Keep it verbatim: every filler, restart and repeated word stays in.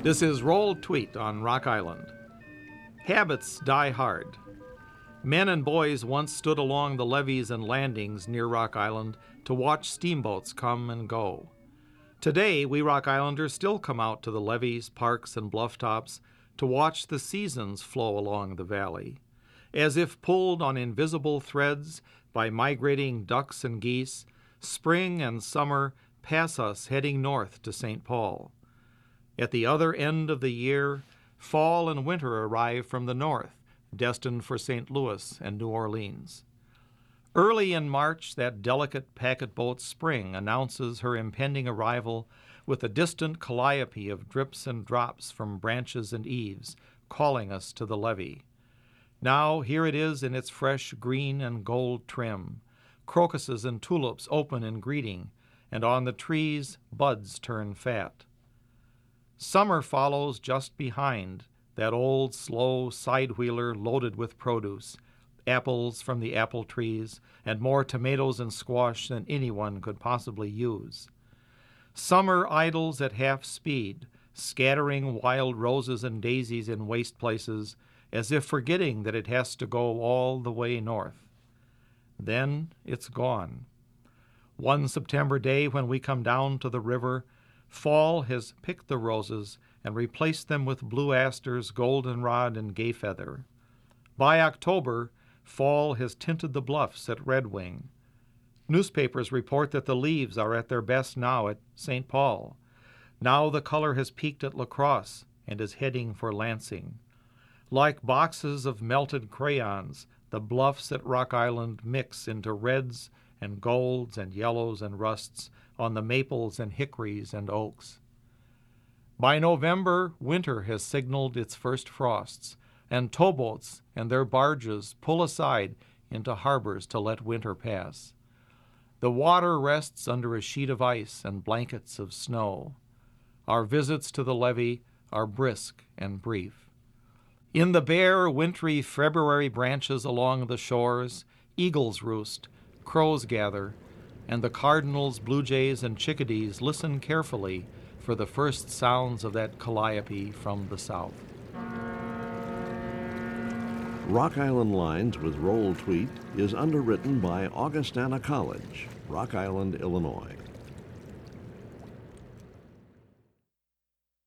This is Roll Tweet on Rock Island. Habits die hard. Men and boys once stood along the levees and landings near Rock Island to watch steamboats come and go. Today, we Rock Islanders still come out to the levees, parks, and bluff tops to watch the seasons flow along the valley. As if pulled on invisible threads by migrating ducks and geese, spring and summer pass us heading north to Saint Paul. At the other end of the year, fall and winter arrive from the north, destined for Saint Louis and New Orleans. Early in March, that delicate packet boat Spring announces her impending arrival with a distant calliope of drips and drops from branches and eaves, calling us to the levee. Now here it is in its fresh green and gold trim. Crocuses and tulips open in greeting, and on the trees buds turn fat. Summer follows just behind, that old slow side-wheeler loaded with produce, apples from the apple trees, and more tomatoes and squash than anyone could possibly use. Summer idles at half speed, scattering wild roses and daisies in waste places, as if forgetting that it has to go all the way north. Then it's gone. One September day when we come down to the river, fall has picked the roses and replaced them with blue asters, goldenrod, and gayfeather. By October, fall has tinted the bluffs at Red Wing. Newspapers report that the leaves are at their best now at Saint Paul. Now the color has peaked at La Crosse and is heading for Lansing. Like boxes of melted crayons, the bluffs at Rock Island mix into reds and golds and yellows and rusts on the maples and hickories and oaks. By November, winter has signaled its first frosts, and towboats and their barges pull aside into harbors to let winter pass. The water rests under a sheet of ice and blankets of snow. Our visits to the levee are brisk and brief. In the bare, wintry February branches along the shores, eagles roost, crows gather, and the cardinals, blue jays, and chickadees listen carefully for the first sounds of that calliope from the south. Rock Island Lines with Roll Tweet is underwritten by Augustana College, Rock Island, Illinois.